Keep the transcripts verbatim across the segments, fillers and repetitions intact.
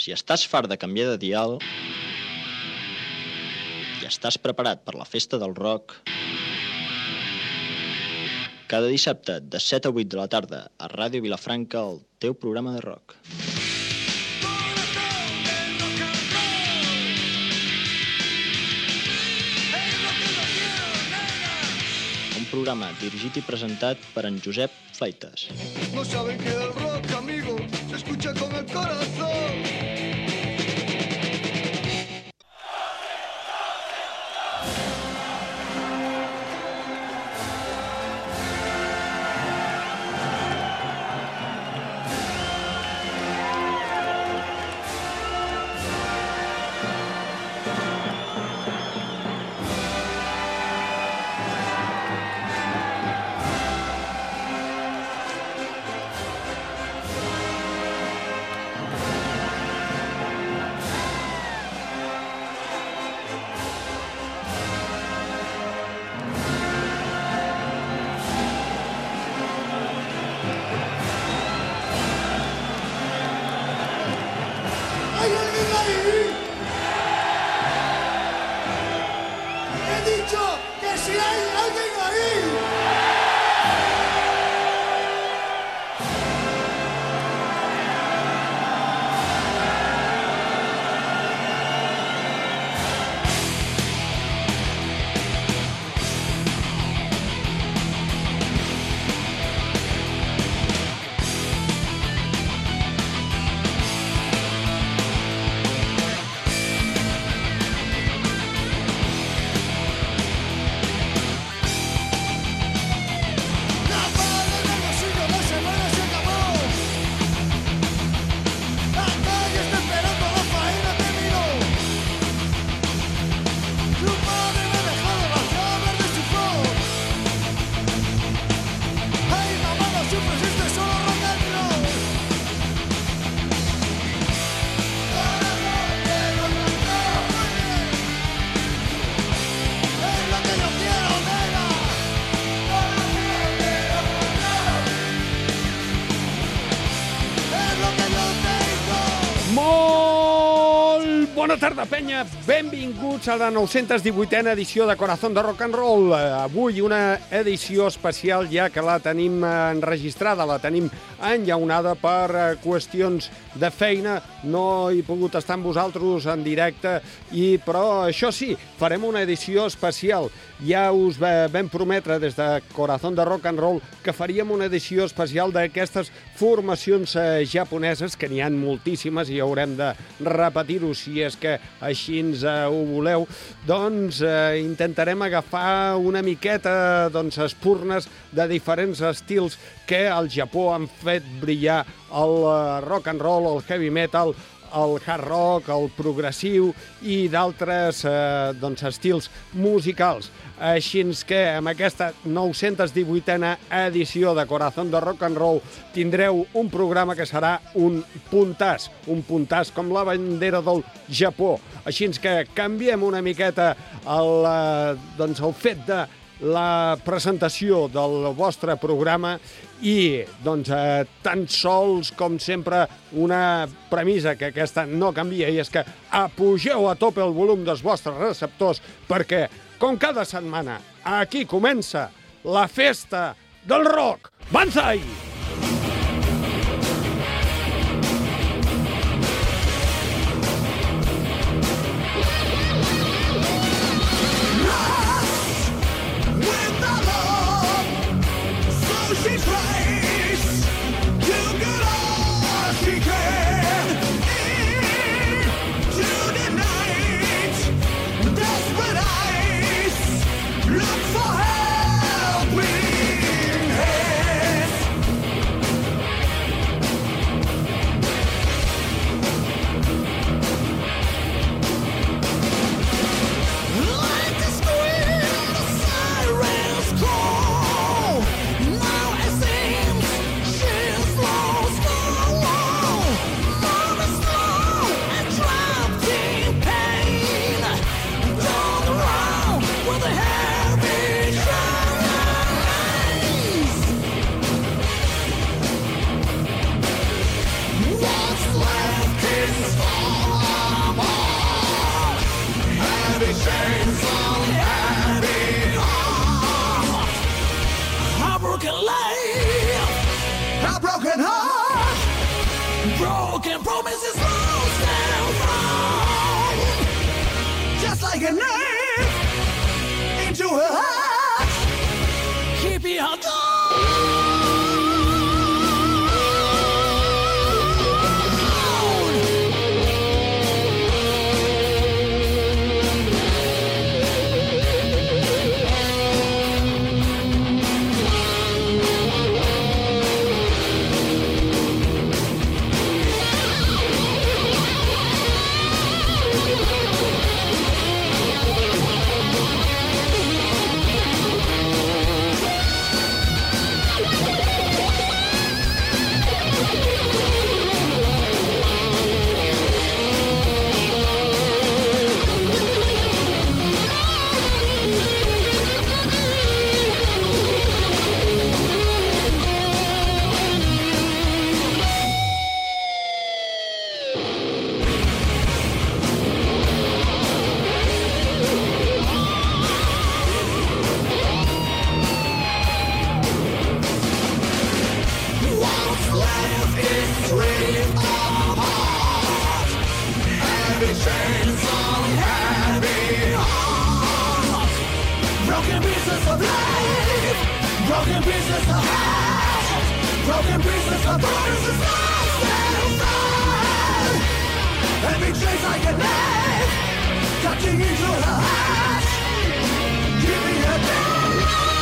Si estàs fart de canviar de dial i estàs preparat per la festa del rock, cada dissabte de set a vuit de la tarda a Ràdio Vilafranca, el teu programa de rock. Un programa dirigit i presentat per en Josep Fleites. No saben que el rock, amigo, se escucha con el corazón. Bona tarda, penya. Benvinguts a la nou-cents divuitena edició de Corazón de Rock and Roll. Avui una edició especial, ja que la tenim enregistrada, la tenim enllaunada per qüestions de feina. No he pogut estar amb vosaltres en directe, i, però això sí, farem una edició especial. Ja us vam prometre des de Corazón de Rock and Roll que faríem una edició especial d'aquestes formacions japoneses, que n'hi ha moltíssimes i haurem de repetir-ho si és que així ens ho voleu. Doncs eh, intentarem agafar una miqueta doncs, espurnes de diferents estils que al Japó han fet brillar el rock and roll, el heavy metal, el hard rock, el progressiu i d'altres eh, doncs, estils musicals. Així que amb aquesta nou-cents divuitena edició de Corazón de Rock and Roll tindreu un programa que serà un puntàs, un puntàs com la bandera del Japó. Així que canviem una miqueta el, eh, doncs, el fet de la presentació del vostre programa i doncs, eh, tan sols com sempre una premissa que aquesta no canvia, i és que apugeu a tope el volum dels vostres receptors, perquè com cada setmana aquí comença la festa del rock. Banzai! Broken pieces of life, broken pieces of heart, broken pieces of bodies and souls. Every trace I can make, touching into her heart, giving her down.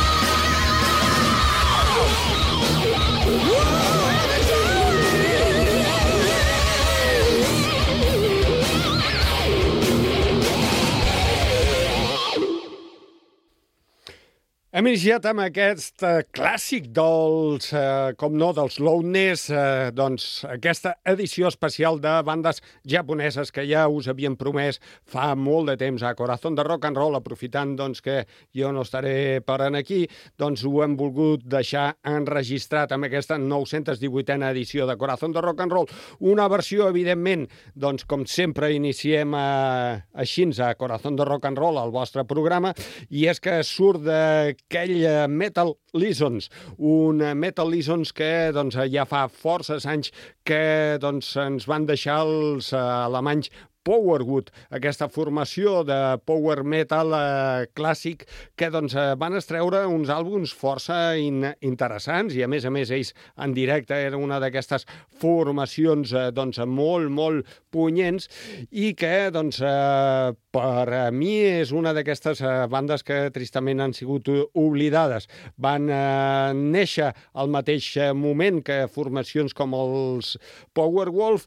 Hem iniciat amb aquest eh, clàssic dels, eh, com no, dels Loudness, eh, doncs aquesta edició especial de bandes japoneses que ja us havien promès fa molt de temps a Corazón de Rock and Roll, aprofitant doncs, que jo no estaré per aquí, doncs ho hem volgut deixar enregistrat amb aquesta nou-cents divuitena edició de Corazón de Rock and Roll. Una versió, evidentment, doncs com sempre iniciem eh, així a Corazón de Rock and Roll, el vostre programa, i és que surt de aquell Metal Lessons, un Metal Lessons que doncs, ja fa forces anys que doncs, ens van deixar els uh, alemanys Powerwood, aquesta formació de power metal eh, clàssic que doncs, eh, van estreure uns àlbums força in interessants i a més a més ells en directe era una d'aquestes formacions eh, doncs, molt, molt punyents i que doncs, eh, per a mi és una d'aquestes eh, bandes que tristament han sigut oblidades. Van eh, néixer al mateix moment que formacions com els Powerwolf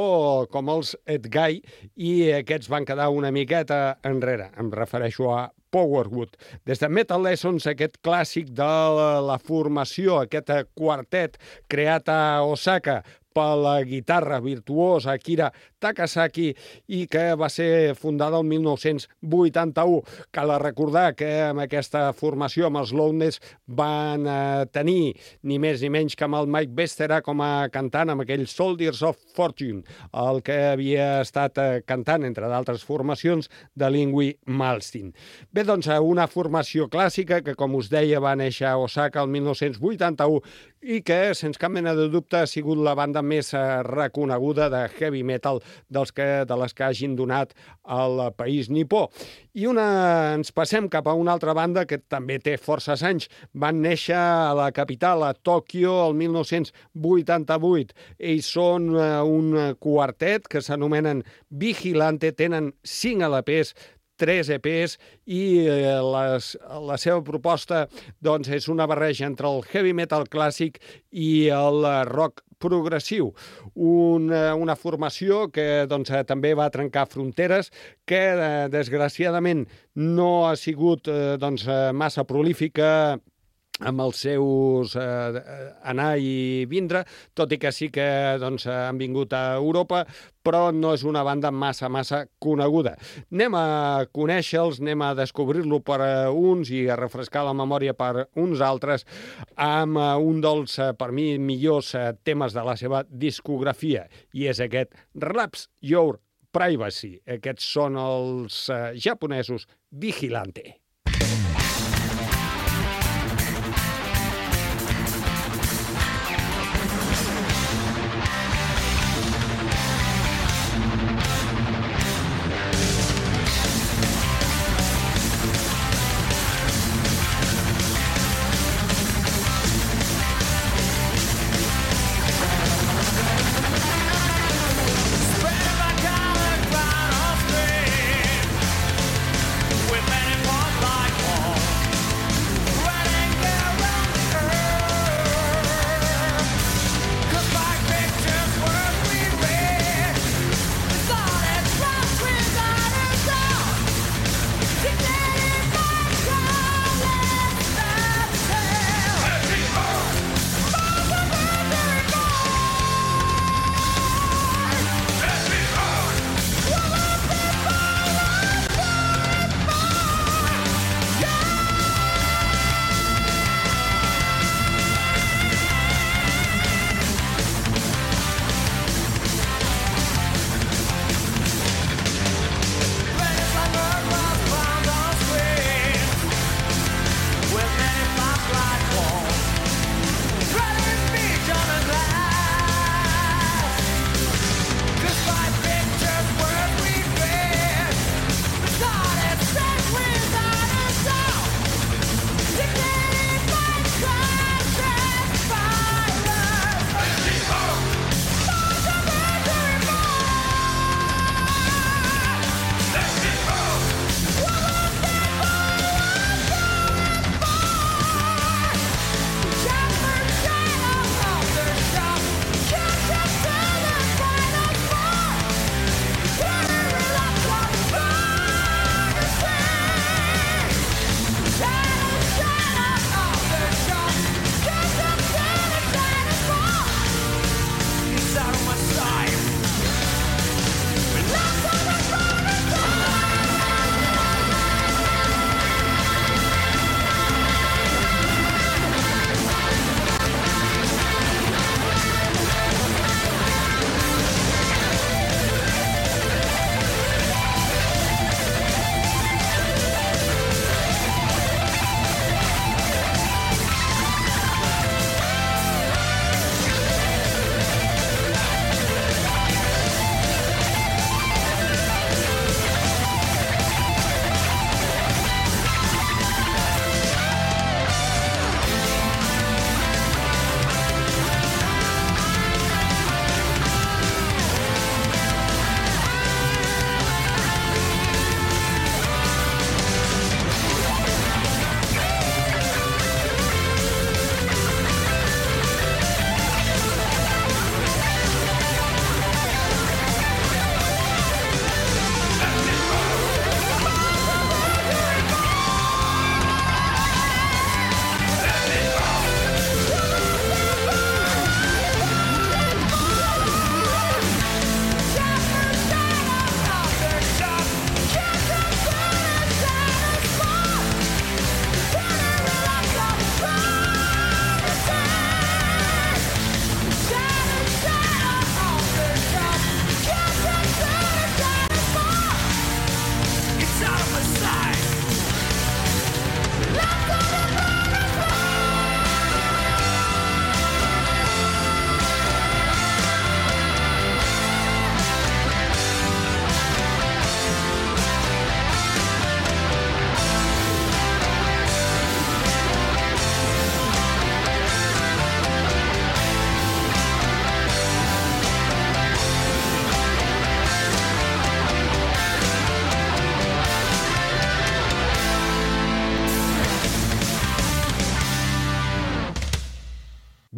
o com els Edguy i aquests van quedar una miqueta enrere. Em refereixo a Powerwood. Des de Metal Lessons, aquest clàssic de la formació, aquest quartet creat a Osaka per la guitarra virtuosa Akira Takasaki i que va ser fundada el mil nou-cents vuitanta-u. Cal recordar que amb aquesta formació, amb els Loudness, van eh, tenir ni més ni menys que amb el Mike Bestera com a cantant, amb aquell Soldiers of Fortune, el que havia estat eh, cantant, entre d'altres formacions, de Yngwie Malmsteen. Bé, doncs, una formació clàssica que, com us deia, va néixer a Osaka el mil nou-cents vuitanta-u i que, sense cap mena de dubte, ha sigut la banda més reconeguda de heavy metal dels que, de les que hagin donat al país nipó. I una, ens passem cap a una altra banda que també té forces anys. Van néixer a la capital, a Tòquio, el mil nou-cents vuitanta-vuit. Ells són un quartet que s'anomenen Vigilante, tenen cinc L Ps, tres E Ps i eh, les, la seva proposta doncs, és una barreja entre el heavy metal clàssic i el rock progressiu. Una, una formació que doncs, també va trencar fronteres, que eh, desgraciadament no ha sigut eh, doncs, massa prolífica amb els seus eh, anar i vindre, tot i que sí que doncs, han vingut a Europa, però no és una banda massa, massa coneguda. Anem a conèixer-los, anem a descobrir-lo per uns i a refrescar la memòria per uns altres amb un dels, per mi, millors temes de la seva discografia, i és aquest Relapse Your Privacy. Aquests són els japonesos Vigilante. With many more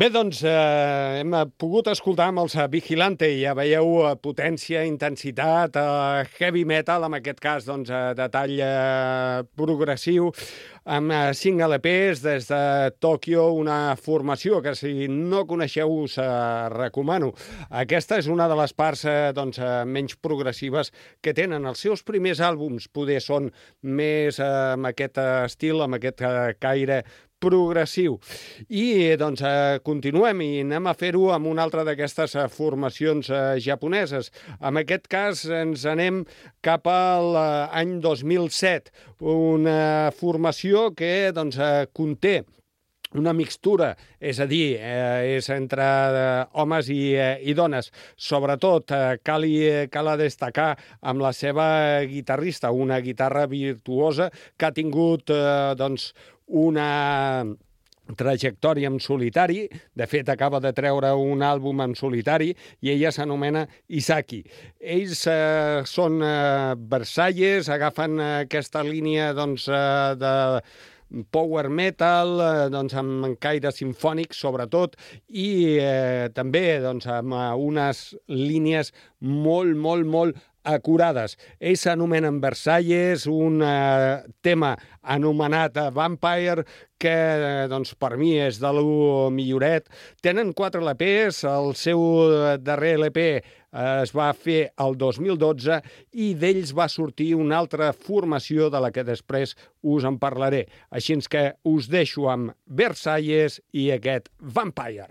Bé, doncs eh, hem pogut escoltar amb els Vigilante, ja veieu eh, potència, intensitat, eh, heavy metal, en aquest cas doncs, eh, de tall eh, progressiu, amb eh, cinc L Ps des de Tòquio, una formació que si no coneixeu us eh, recomano. Aquesta és una de les parts eh, doncs, eh, menys progressives que tenen. Els seus primers àlbums poder són més eh, amb aquest estil, amb aquest eh, caire progressiu. I doncs eh, continuem i anem a fer-ho amb una altra d'aquestes eh, formacions eh, japoneses. En aquest cas ens anem cap al eh, any dos mil set, una formació que doncs, eh, conté una mixtura, és a dir, eh, és entre eh, homes i, eh, i dones. Sobretot, eh, cal, cal destacar amb la seva guitarrista, una guitarra virtuosa que ha tingut eh, doncs, una trajectòria en solitari. De fet, acaba de treure un àlbum en solitari i ella s'anomena Isaki. Ells eh, són eh, Versalles, agafen eh, aquesta línia doncs, eh, de power metal, eh, doncs, amb caire simfònic, sobretot, i eh, també doncs, amb unes línies molt, molt, molt acurades. Ells s'anomenen Versalles, un eh, tema anomenat Vampire, que eh, doncs, per mi és de lo milloret. Tenen quatre L Ps, el seu darrer L P eh, es va fer el dos mil dotze i d'ells va sortir una altra formació de la que després us en parlaré. Així que us deixo amb Versalles i aquest Vampire.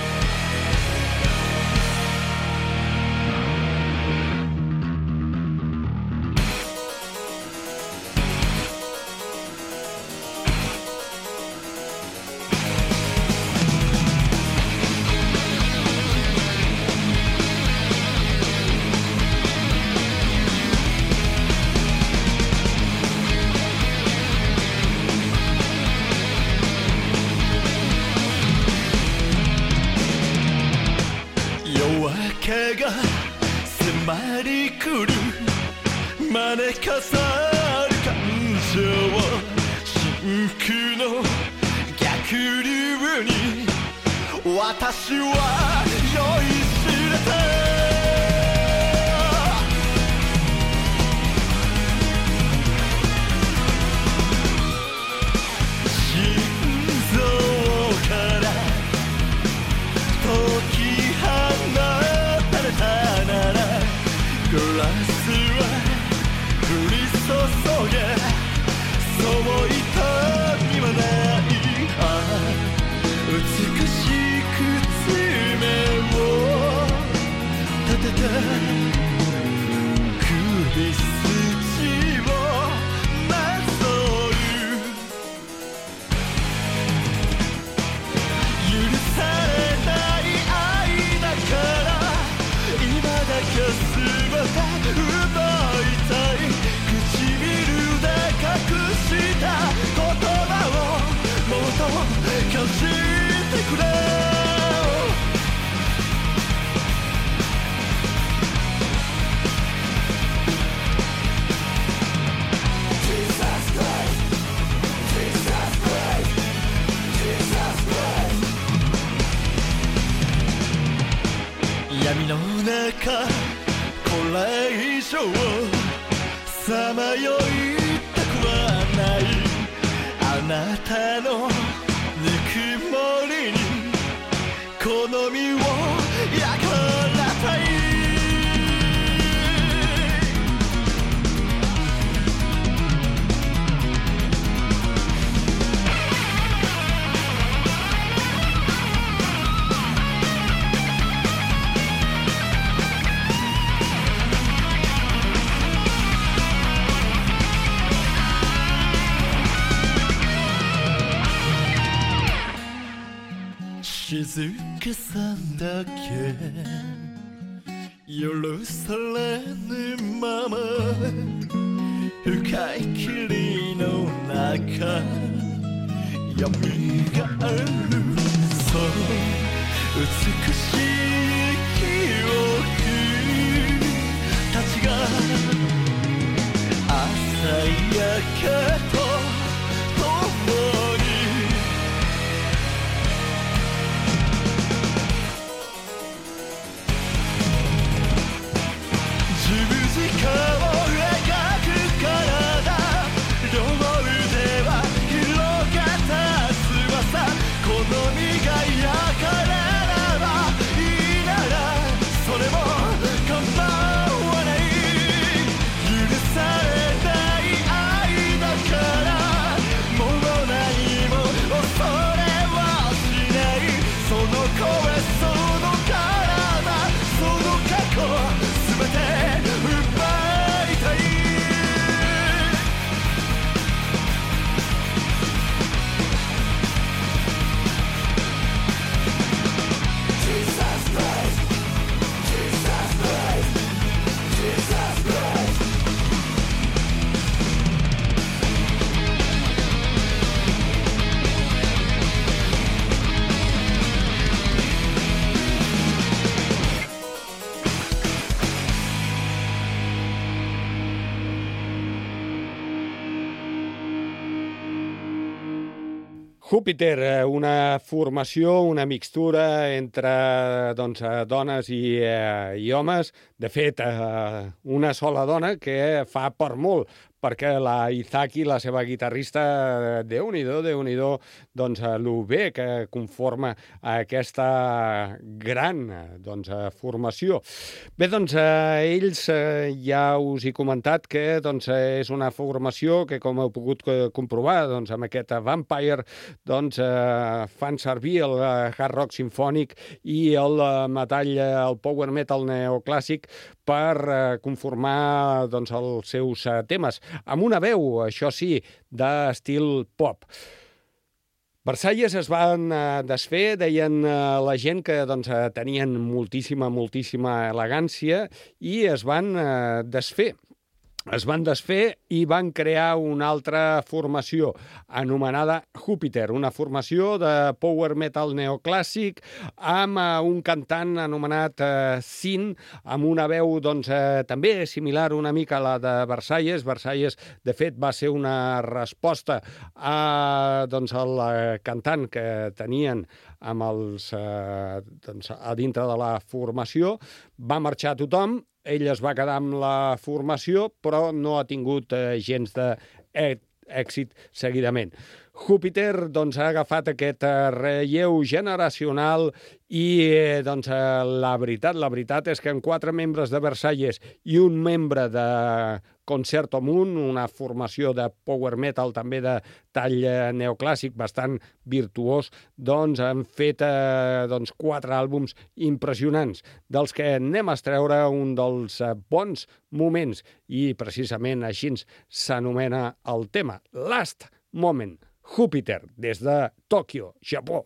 静けさだけ許されぬまま深い霧の中闇があるそう美しい記憶たちが朝焼けと共に Júpiter, una formació, una mixtura entre doncs, dones i, eh, i homes. De fet, eh, una sola dona que fa per molt, perquè la Izaki, la seva guitarrista, Déu-n'hi-do, Déu-n'hi-do, doncs, el bé que conforma aquesta gran doncs, formació. Bé, doncs, eh, ells eh, ja us he comentat que doncs, és una formació que, com heu pogut comprovar, doncs, amb aquest Vampire, doncs, eh, fan servir el hard rock simfònic i el metall, el power metal neoclàssic per eh, conformar doncs, els seus eh, temes, amb una veu, això sí, d'estil pop. Versalles es van eh, desfer, deien eh, la gent que doncs, eh, tenien moltíssima, moltíssima elegància i es van eh, desfer. Es van desfer i van crear una altra formació anomenada Júpiter, una formació de power metal neoclàssic amb uh, un cantant anomenat uh, Sin, amb una veu doncs, uh, també similar una mica a la de Versalles. Versalles, de fet, va ser una resposta a, doncs, al uh, cantant que tenien amb els, uh, doncs, a dintre de la formació. Va marxar tothom. Ell es va quedar amb la formació, però no ha tingut eh, gens d'èxit seguidament. Júpiter doncs, ha agafat aquest eh, relleu generacional i eh, doncs, eh, la veritat, la veritat és que amb quatre membres de Versalles i un membre de Concerto Moon, una formació de power metal també de tall eh, neoclàssic bastant virtuós, doncs han fet eh, doncs, quatre àlbums impressionants, dels que anem a extreure un dels eh, bons moments, i precisament així s'anomena el tema, Last Moment. Júpiter, des de Tòquio, Japó.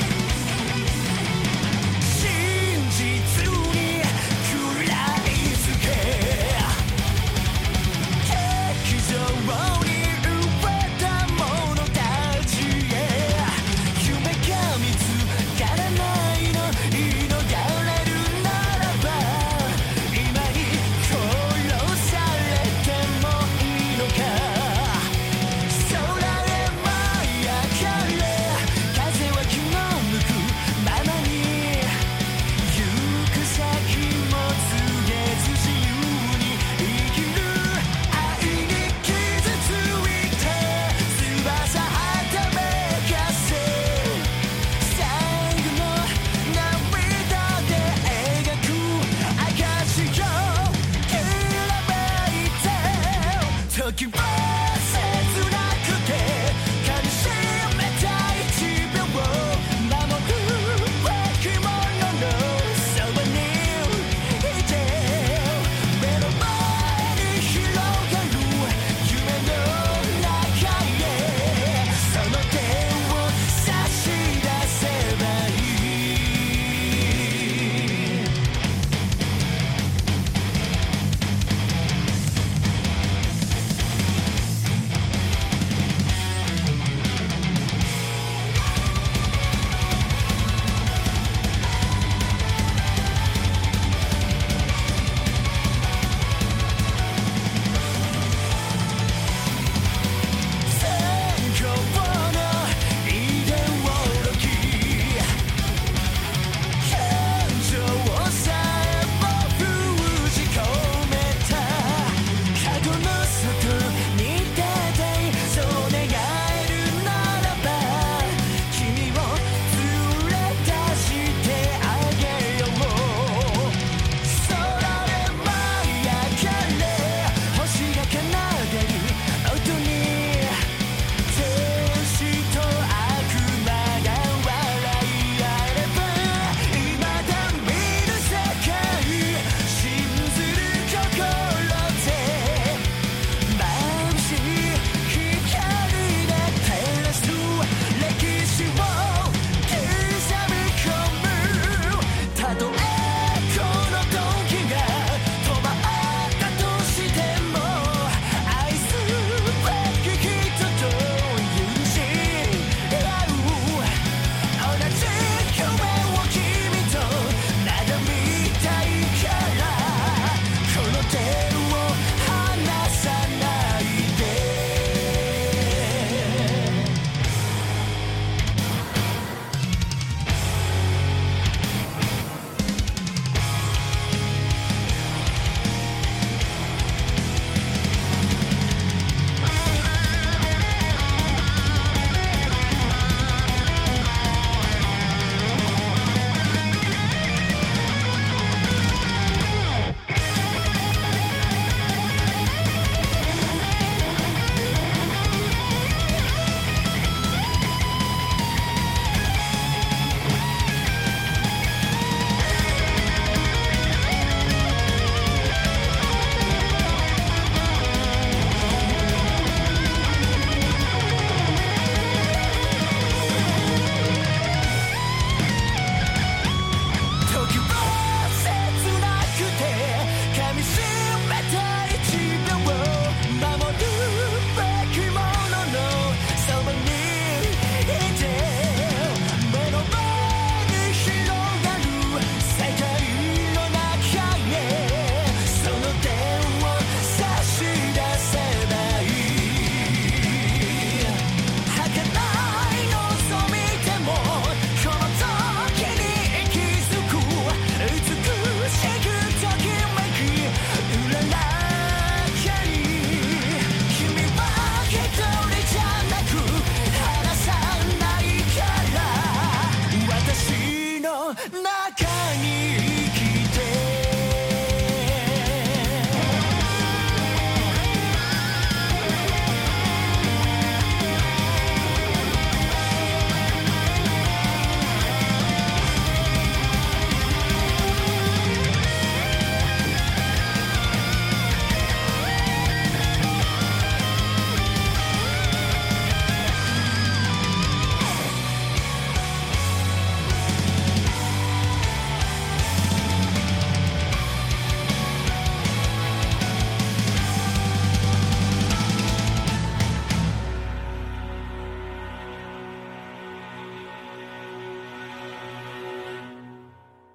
真実に食らいつ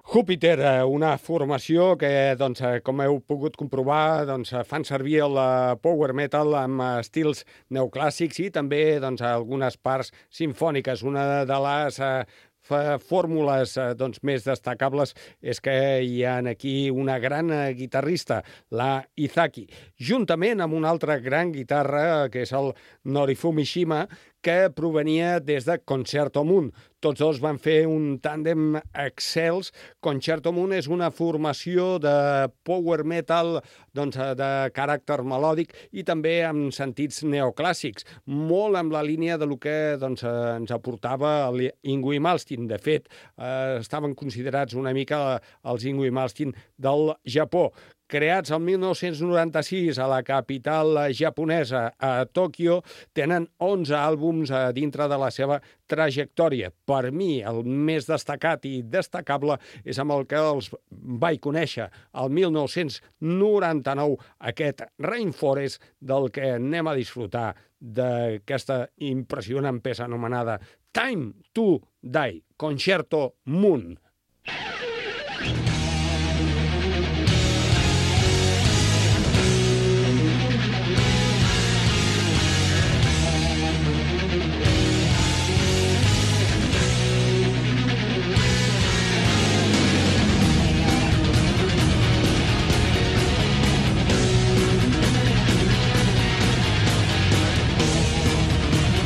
Júpiter, una formació que, doncs, com heu pogut comprovar, doncs, fan servir el power metal amb estils neoclàssics i també doncs, algunes parts simfòniques. Una de les eh, fórmules doncs, més destacables és que hi ha aquí una gran guitarrista, la Izaki, juntament amb una altra gran guitarra, que és el Norifumi Shima, que provenia des de Concerto Moon. Tots dos van fer un tàndem excels. Concerto Moon és una formació de power metal doncs, de caràcter melòdic i també amb sentits neoclàssics, molt amb la línia de lo que doncs, ens aportava l'Yngwie Malmsteen. De fet, eh, estaven considerats una mica els Yngwie Malmsteen del Japó. Creats el mil nou-cents noranta-sis a la capital japonesa, a Tòquio, tenen onze àlbums dintre de la seva trajectòria. Per mi, el més destacat i destacable és amb el que els vaig conèixer el mil nou-cents noranta-nou, aquest Rainforest, del que anem a disfrutar d'aquesta impressionant peça anomenada Time to Die, Concerto Moon.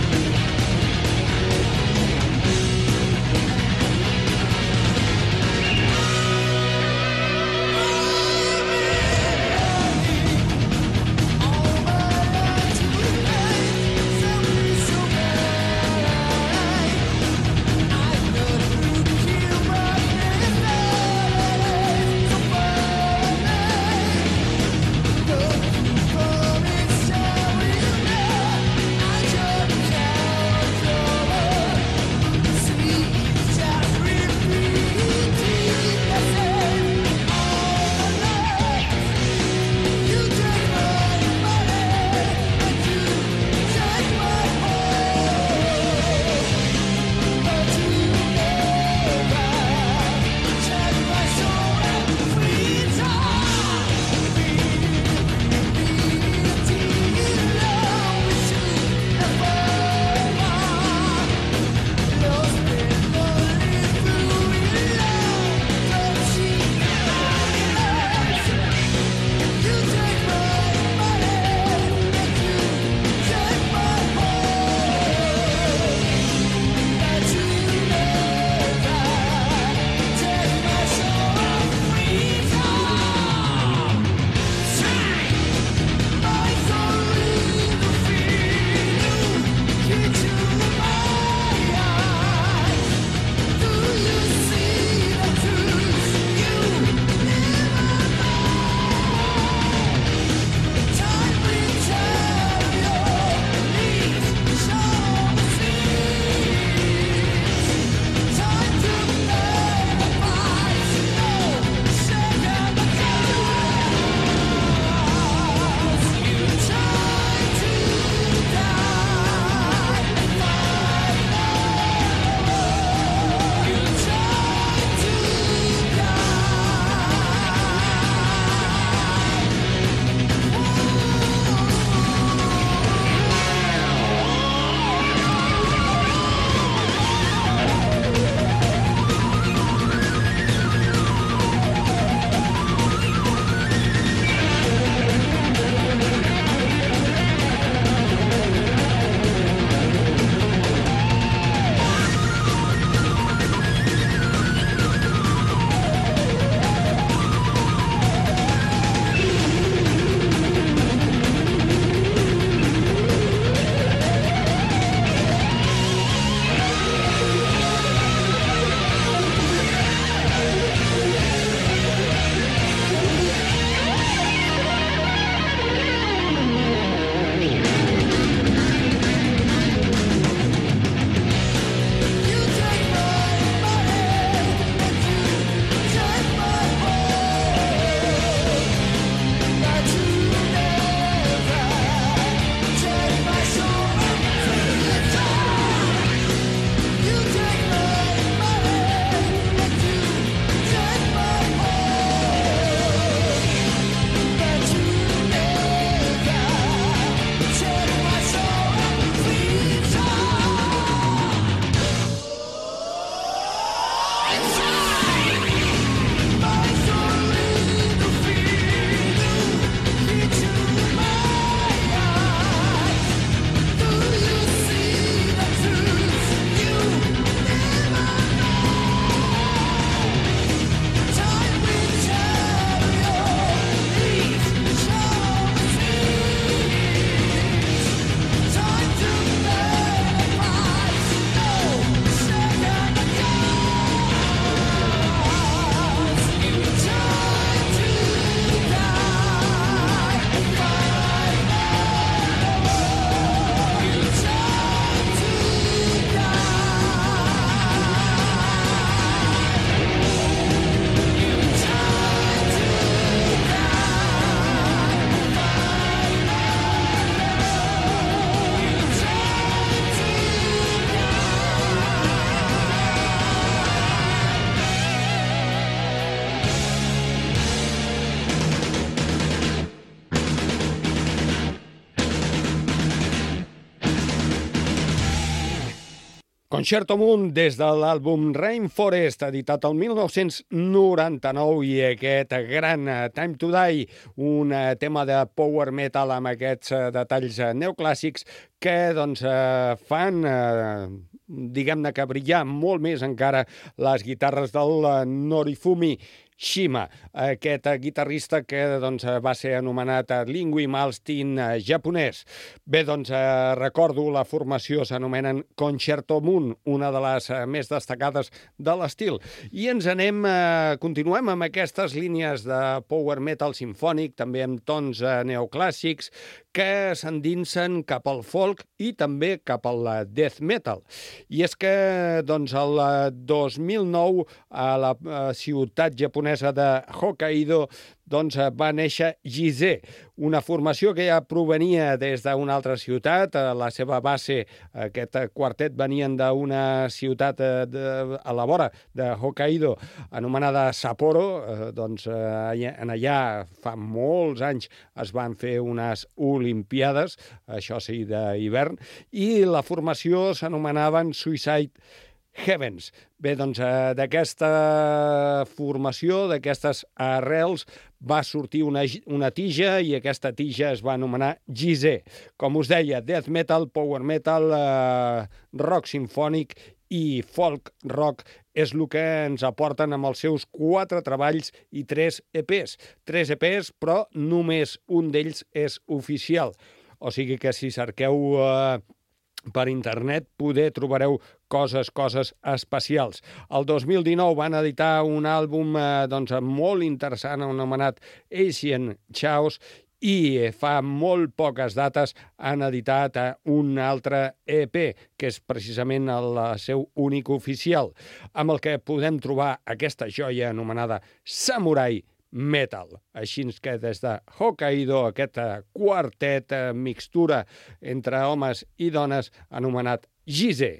Time Concerto Moon des de l'àlbum Rainforest, editat el mil nou-cents noranta-nou, i aquest gran Time to Die, un tema de power metal amb aquests detalls neoclàssics que doncs, fan, diguem-ne que brillar molt més encara les guitarres del Norifumi Shima, aquest guitarrista que doncs, va ser anomenat Lingui Malmsteen japonès. Bé, doncs recordo, la formació s'anomenen Concerto Moon, una de les més destacades de l'estil. I ens anem, continuem amb aquestes línies de power metal simfònic, també amb tons neoclàssics, que s'endinsen cap al folk i també cap al death metal. I és que doncs, el dos mil nou a la ciutat japonesa de Hokkaido doncs, va néixer Gizeh, una formació que ja provenia des d'una altra ciutat. La seva base, aquest quartet, venien d'una ciutat de, a la vora de Hokkaido anomenada Sapporo. Doncs, en allà fa molts anys es van fer unes Olimpiades, això sí, d'hivern, i la formació s'anomenaven Suicide Heavens. Bé, doncs d'aquesta formació, d'aquestes arrels, va sortir una, una tija, i aquesta tija es va anomenar Gizeh. Com us deia, death metal, power metal, eh, rock simfònic i folk rock és el que ens aporten amb els seus quatre treballs i tres E Pes. Tres E Pes, però només un d'ells és oficial. O sigui que si cerqueu eh, per internet poder trobareu coses, coses especials. El dos mil dinou van editar un àlbum eh, doncs, molt interessant anomenat Asian Chaos, i fa molt poques dates han editat un altre E P, que és precisament el seu únic oficial, amb el que podem trobar aquesta joia anomenada Samurai Metal. Així que des de Hokkaido, aquest quartet, mixtura entre homes i dones, anomenat Gizeh.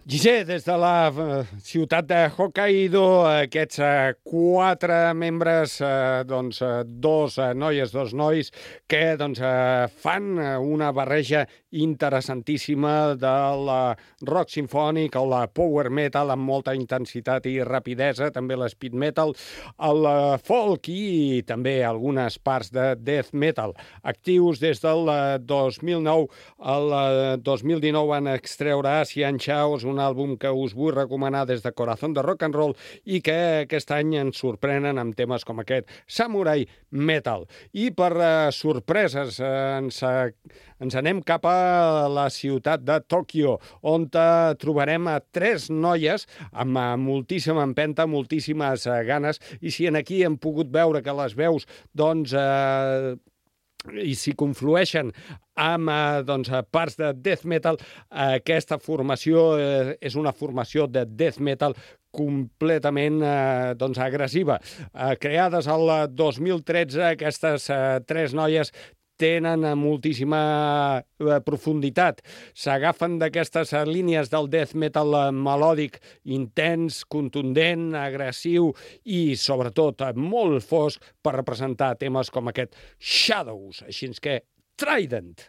Gise, des de la eh, ciutat de Hokkaido, aquests eh, quatre membres, eh, doncs, eh, dos eh, noies, dos nois, que doncs, eh, fan eh, una barreja interessantíssima del eh, rock sinfònic, el eh, power metal amb molta intensitat i rapidesa, també l'speed metal, el eh, folk i també algunes parts de death metal. Actius des del eh, dos mil nou al eh, dos mil dinou van extreure Asian Chaos, un àlbum que us vull recomanar des de Corazón de Rock and Roll i que aquest any ens sorprenen amb temes com aquest, Samurai Metal. I per uh, sorpreses uh, ens, uh, ens anem cap a la ciutat de Tòquio, on uh, trobarem uh, tres noies amb uh, moltíssima empenta, moltíssimes uh, ganes, i si en aquí hem pogut veure que les veus, doncs... Uh, i si conflueixen amb eh, doncs, parts de death metal, eh, aquesta formació eh, és una formació de death metal completament eh, doncs, agressiva. Eh, creades al dos mil tretze, aquestes eh, tres noies tenen moltíssima eh, profunditat. S'agafen d'aquestes eh, línies del death metal eh, melòdic, intens, contundent, agressiu i, sobretot, eh, molt fosc per representar temes com aquest Shadows, així que Trident.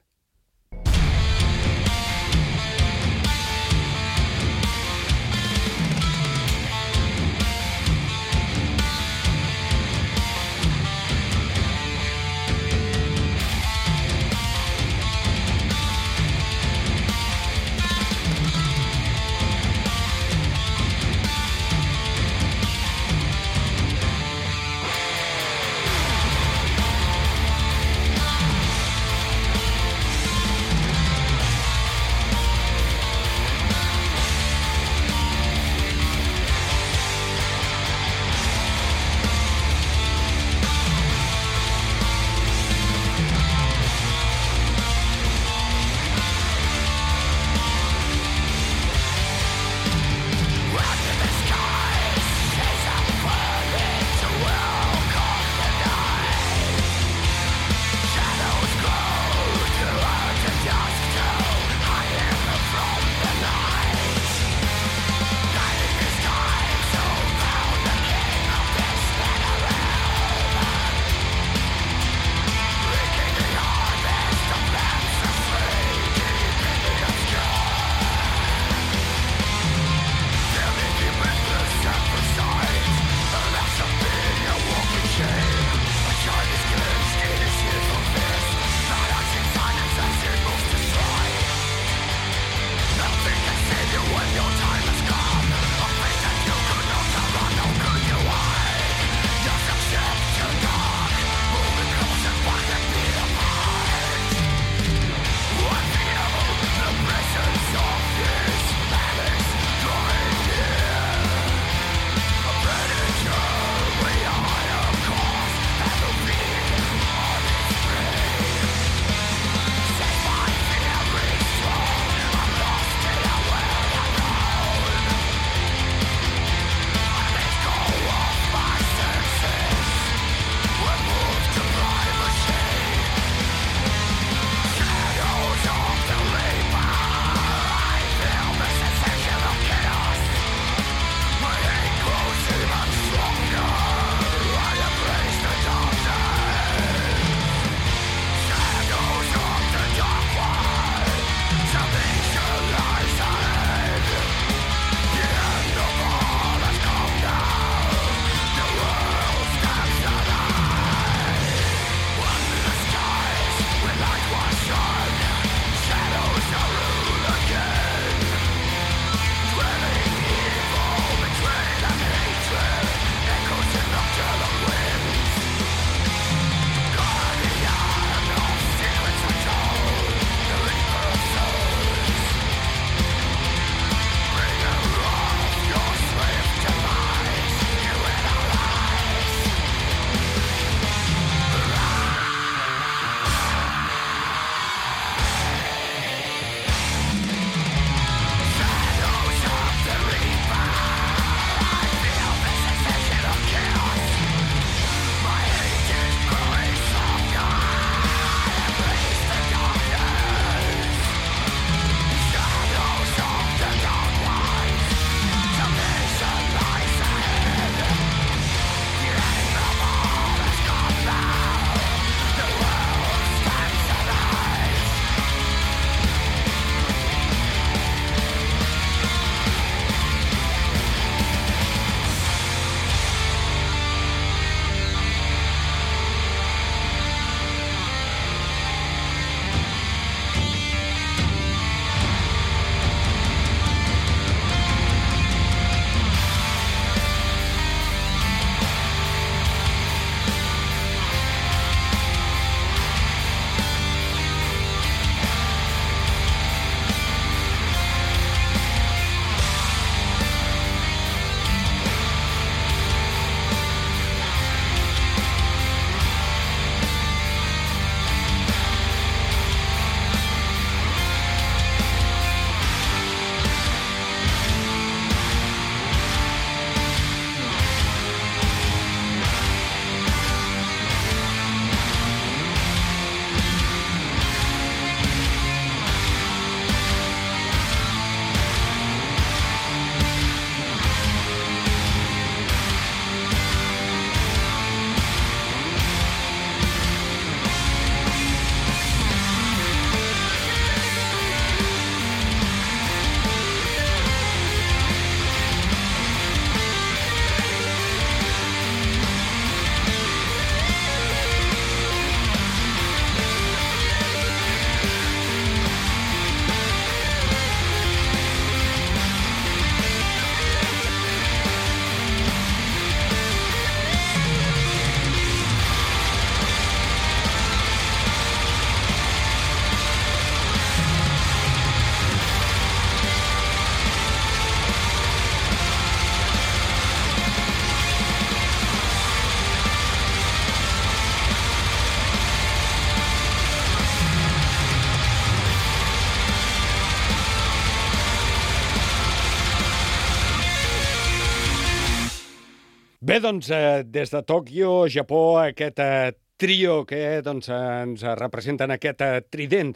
Bé, doncs, eh, des de Tòquio, Japó, aquest eh, trio que doncs, ens representen aquest eh, trident.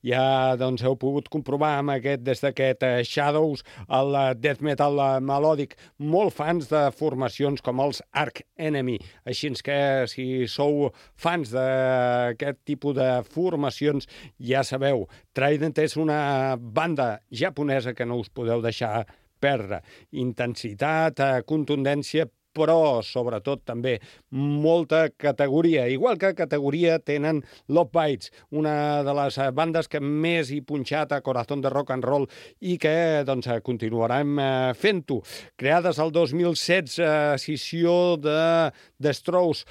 Ja doncs, heu pogut comprovar amb aquest, des d'aquest eh, Shadows, el eh, death metal eh, melòdic, molt fans de formacions com els Arch Enemy. Així que, si sou fans d'aquest tipus de formacions, ja sabeu, Trident és una banda japonesa que no us podeu deixar perdre. Intensitat, eh, contundència, però sobretot també molta categoria. Igual que categoria tenen Love Bites, una de les bandes que més hi punxat a Corazón de Rock and Roll i que doncs, continuarem fent-ho. Creades el dos mil setze, escissió de The Strokes,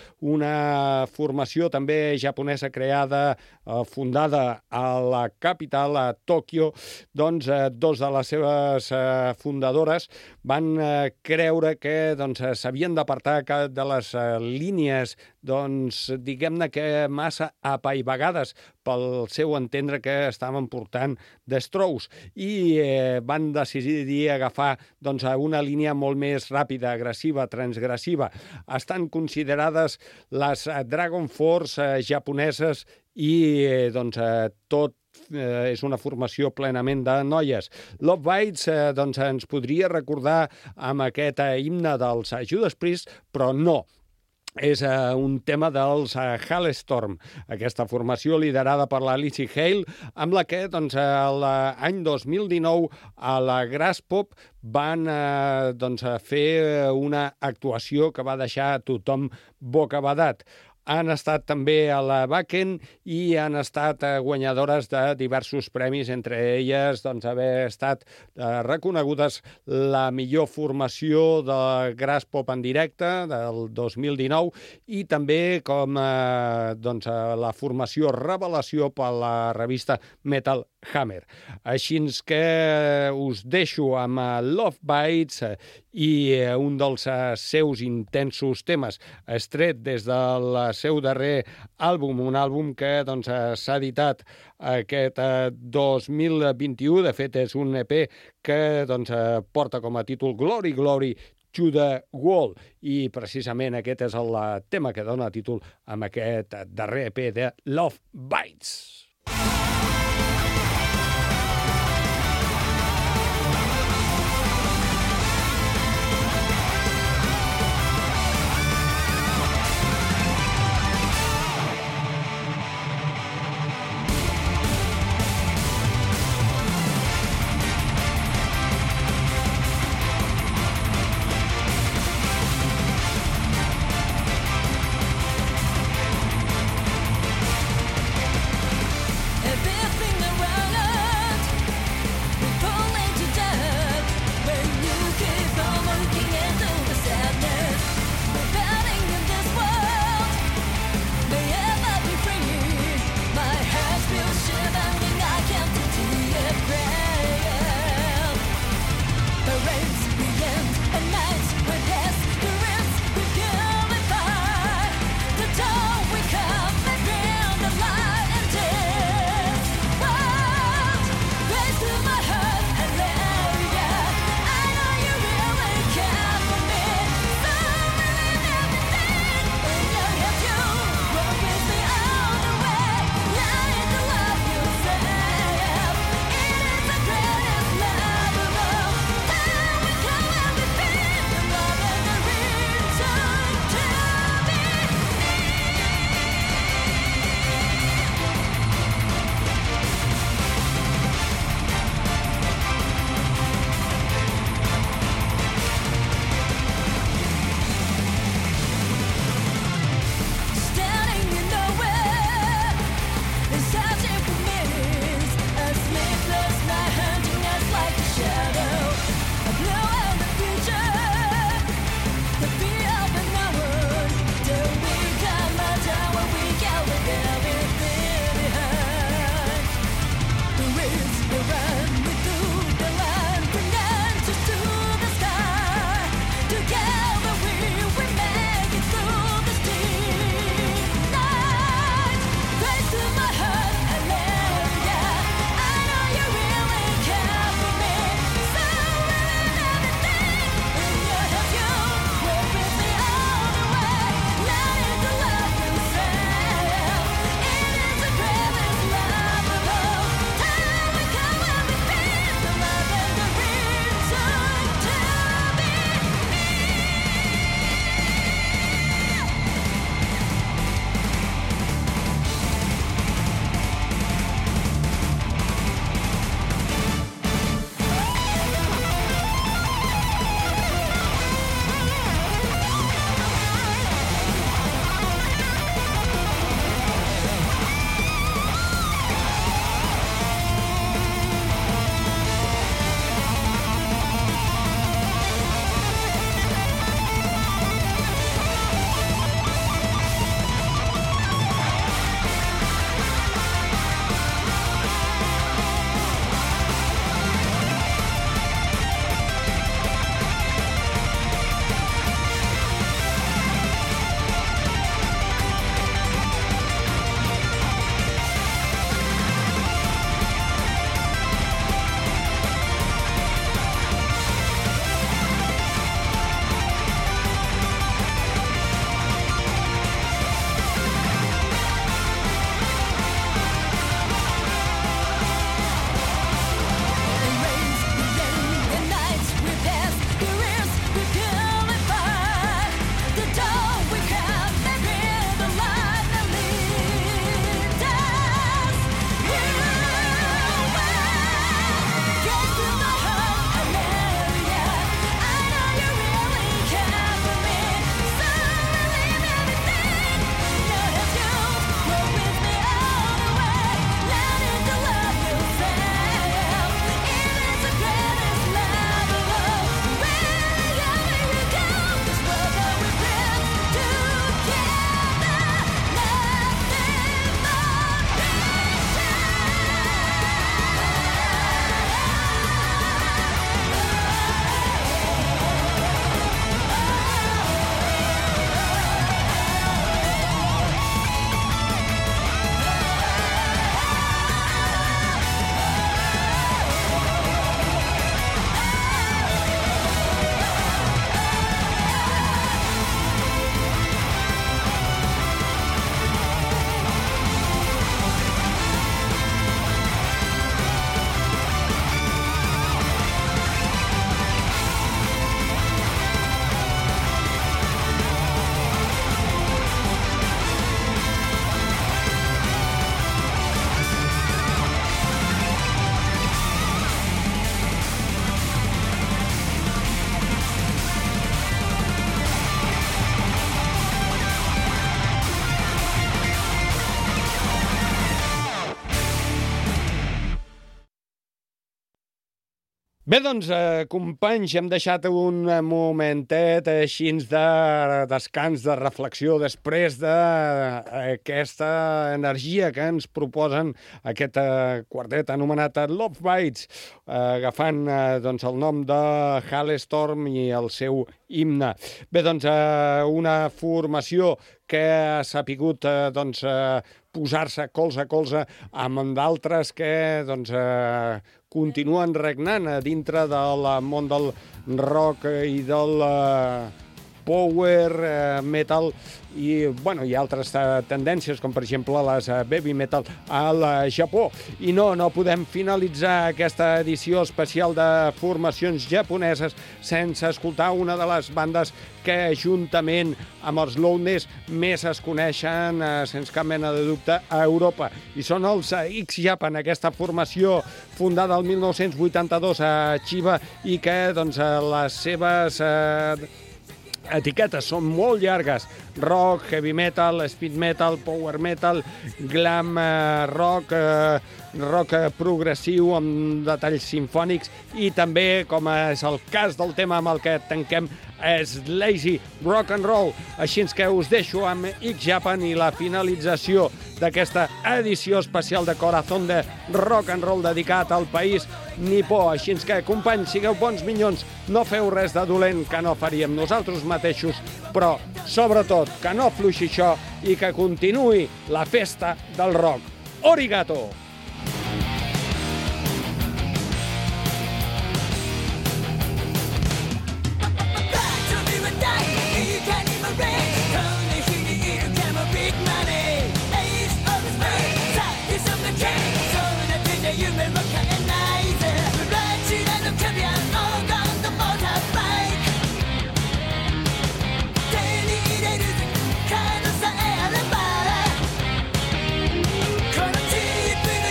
una formació també japonesa creada, fundada a la capital, a Tòquio. Doncs dos de les seves fundadores van creure que doncs, s'havien d'apartar de les uh, línies, doncs, diguem-ne que massa apaivagades pel seu entendre que estaven portant The Strokes i eh, van decidir agafar doncs, una línia molt més ràpida, agressiva, transgressiva. Estan considerades les uh, Dragon Force uh, japoneses i eh, doncs, uh, tot Eh, és una formació plenament de noies. Love Bites eh, doncs ens podria recordar amb aquest eh, himne dels eh, Judas Priest, però no. És uh, un tema dels uh, Halestorm, aquesta formació liderada per la Lizzie Hale, amb la que doncs, l'any dos mil dinou a la Graspop van uh, doncs, fer una actuació que va deixar tothom bocabadat. Han estat també a la Wacken i han estat guanyadores de diversos premis, entre elles doncs, haver estat eh, reconegudes la millor formació de Graspop en directe del dos mil dinou i també com eh, doncs, la formació revelació per la revista Metal Hammer. Així que us deixo amb Love Bites i un dels seus intensos temes extret des del seu darrer àlbum, un àlbum que doncs, s'ha editat aquest dos mil vint-i-u. De fet, és un E P que doncs, porta com a títol Glory, Glory to the Wall. I precisament aquest és el tema que dona títol amb aquest darrer E P de Love Bites. Every Bé, doncs, eh, companys, hem deixat un momentet així de descans, de reflexió, després d'aquesta energia que ens proposen aquest eh, quartet anomenat Love Bites, eh, agafant eh, doncs, el nom de Halestorm i el seu himne. Bé, doncs, eh, una formació que ha sapigut eh, doncs, eh, posar-se colze a colze amb d'altres que doncs, eh, continuen regnant a dintre del món del rock i del uh, power uh, metal i, bueno, hi ha altres uh, tendències, com per exemple les uh, baby metal al uh, Japó. I no, no podem finalitzar aquesta edició especial de formacions japoneses sense escoltar una de les bandes que juntament amb els Loudness més es coneixen, uh, sense cap mena de dubte, a Europa. I són els uh, X-Japan, aquesta formació fundada el mil nou-cents vuitanta-dos a Chiba i que doncs, uh, les seves Uh, etiquetes són molt llargues: rock, heavy metal, speed metal, power metal, glam eh, rock, eh, rock progressiu amb detalls simfònics i també, com és el cas del tema amb el que tanquem, és lazy rock and roll. Així que us deixo amb X-Japan i la finalització d'aquesta edició especial de Corazón de Rock and Roll dedicat al país nipó. Així que, companys, sigueu bons minyons, no feu res de dolent que no faríem nosaltres mateixos, però, sobretot, que no fluixi això i que continuï la festa del rock. Origato! Gonna keep it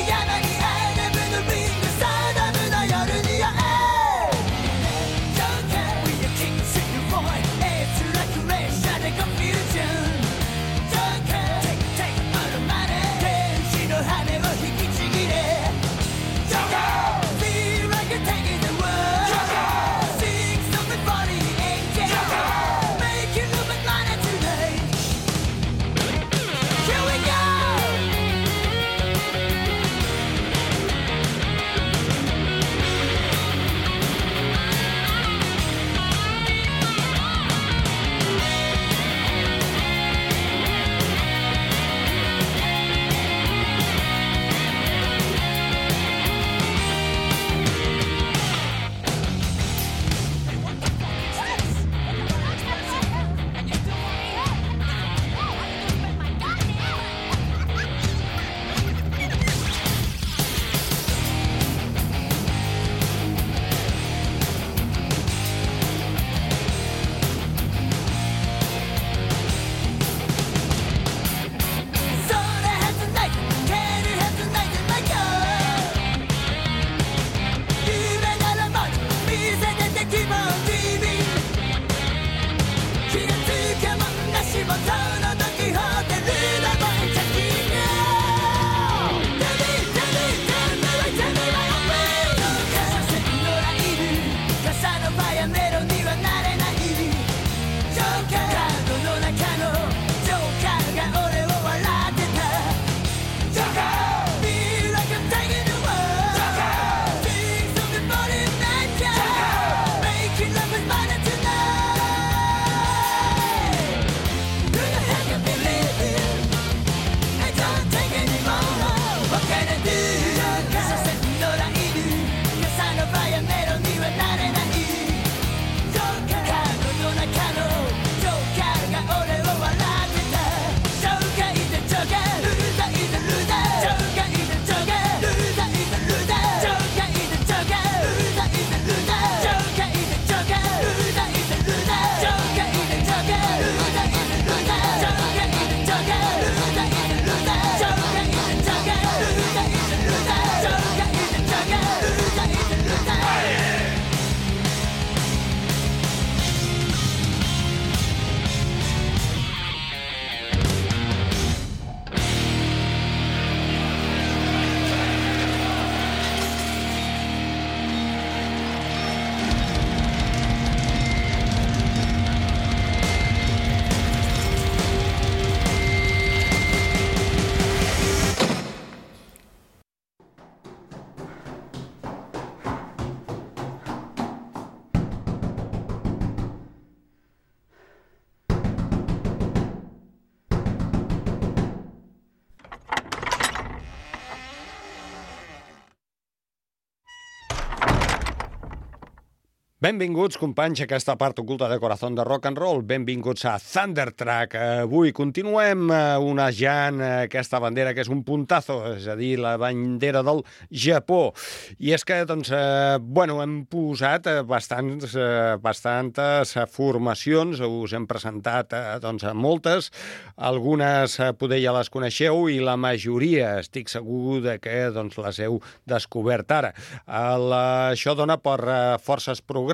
Benvinguts, companys, a aquesta part oculta de Corazón de Rock and Roll. Benvinguts a Thundertrack. Avui continuem onejant aquesta bandera, que és un puntazo, és a dir, la bandera del Japó. I és que, doncs, eh, bueno, hem posat bastants, eh, bastantes formacions, us hem presentat, eh, doncs, moltes. Algunes, eh, poder ja les coneixeu, i la majoria, estic segur de que, doncs, les heu descobert ara. El, això dona per eh, forces programes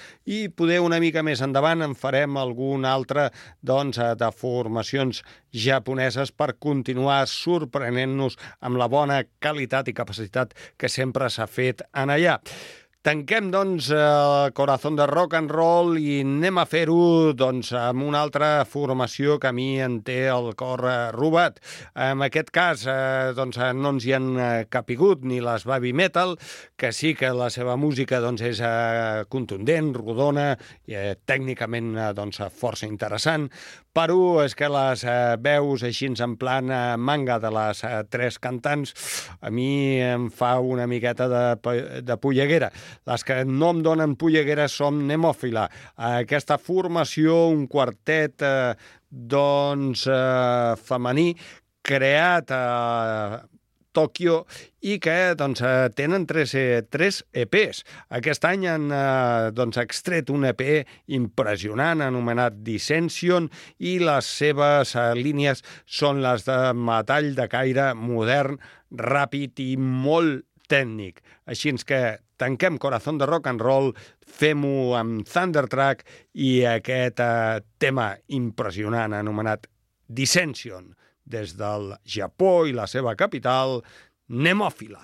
i poder una mica més endavant en farem algun altre, doncs, de formacions japoneses per continuar sorprenent-nos amb la bona qualitat i capacitat que sempre s'ha fet en allà. Tanquem, doncs, el Corazón de Rock and Roll i anem a fer-ho, doncs, amb una altra formació que a mi en té el cor robat. En aquest cas, eh, doncs, no ens hi han capigut ni les Baby Metal, que sí que la seva música, doncs, és eh, contundent, rodona, i eh, tècnicament, eh, doncs, força interessant, però és que les eh, veus així en plan eh, manga de les eh, tres cantants a mi em fa una miqueta de, de polleguera. Les que no em donen polleguera som Nemòfila. Aquesta formació, un quartet eh, doncs eh, femení creat a Tòquio i que doncs, tenen tres, tres E Pes. Aquest any han eh, doncs, extret un E P impressionant anomenat Dissension i les seves eh, línies són les de metall de caire modern, ràpid i molt tècnic. Així que tanquem Corazón de Rock and Roll, fem-ho amb Thundertrack i aquest eh, tema impressionant anomenat Dissension, des del Japó i la seva capital, Nemòfila.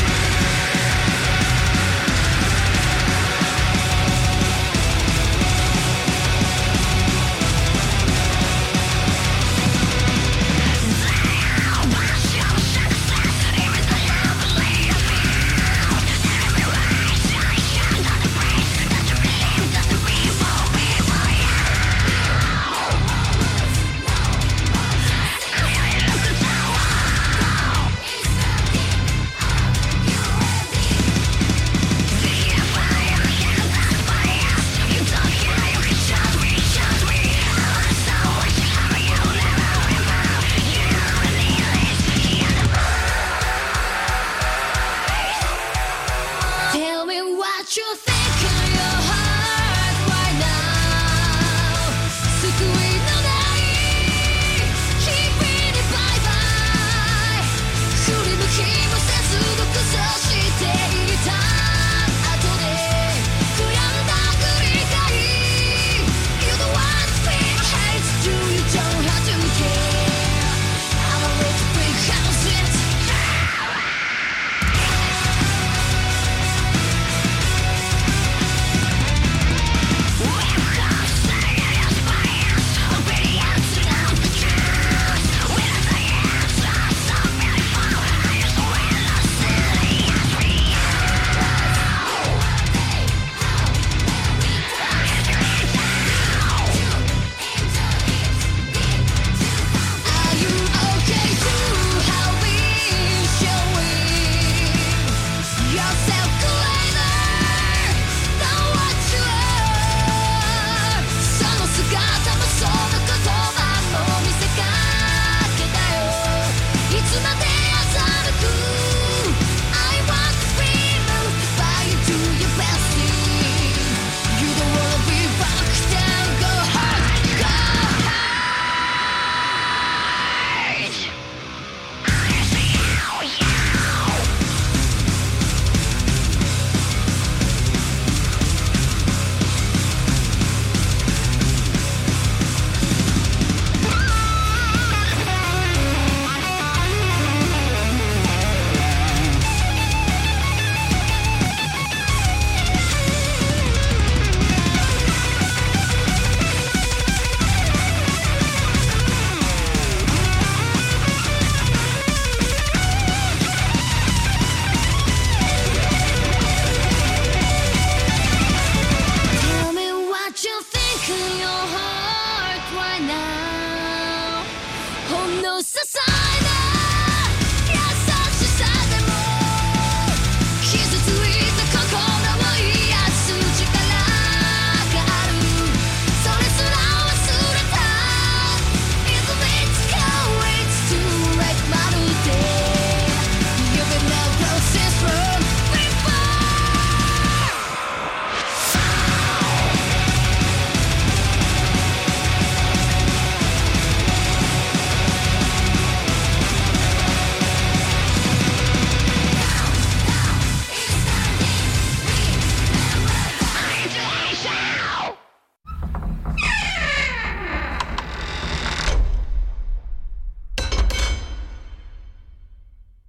We'll be right back. No society.